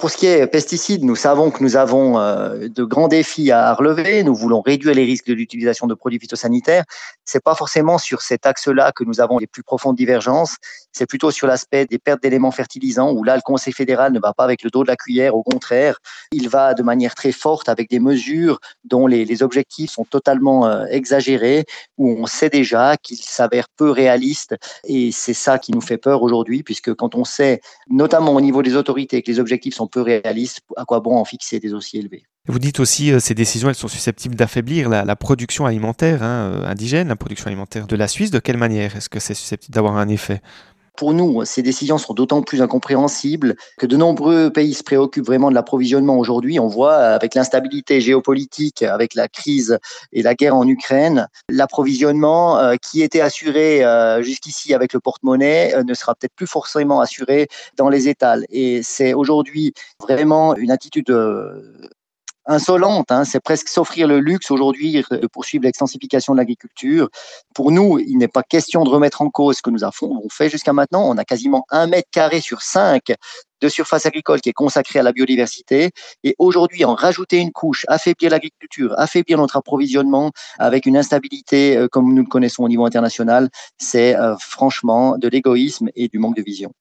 pour ce qui est pesticides, nous savons que nous avons de grands défis à relever. Nous voulons réduire les risques de l'utilisation de produits phytosanitaires. C'est pas forcément sur cet axe-là que nous avons les plus profondes divergences. C'est plutôt sur l'aspect des pertes d'éléments fertilisants où là, le Conseil fédéral ne va pas avec le dos de la cuillère. Au contraire, il va de manière très forte avec des mesures dont les objectifs sont totalement exagérés, où on sait déjà qu'ils s'avèrent peu réalistes. Et c'est ça qui nous fait peur aujourd'hui, puisque quand on sait, notamment au niveau des autorités, que les objectifs sont peu réalistes, à quoi bon en fixer des aussi élevés? Vous dites aussi ces décisions, elles sont susceptibles d'affaiblir la production alimentaire indigène, la production alimentaire de la Suisse. De quelle manière est-ce que c'est susceptible d'avoir un effet? Pour nous, ces décisions sont d'autant plus incompréhensibles que de nombreux pays se préoccupent vraiment de l'approvisionnement aujourd'hui. On voit avec l'instabilité géopolitique, avec la crise et la guerre en Ukraine, l'approvisionnement qui était assuré jusqu'ici avec le porte-monnaie ne sera peut-être plus forcément assuré dans les étals. Et c'est aujourd'hui vraiment une attitude insolente, hein. C'est presque s'offrir le luxe aujourd'hui de poursuivre l'extensification de l'agriculture. Pour nous, il n'est pas question de remettre en cause ce que nous avons fait jusqu'à maintenant. On a quasiment 1 mètre carré sur 5 de surface agricole qui est consacrée à la biodiversité. Et aujourd'hui, en rajouter une couche, affaiblir l'agriculture, affaiblir notre approvisionnement avec une instabilité comme nous le connaissons au niveau international, c'est franchement de l'égoïsme et du manque de vision.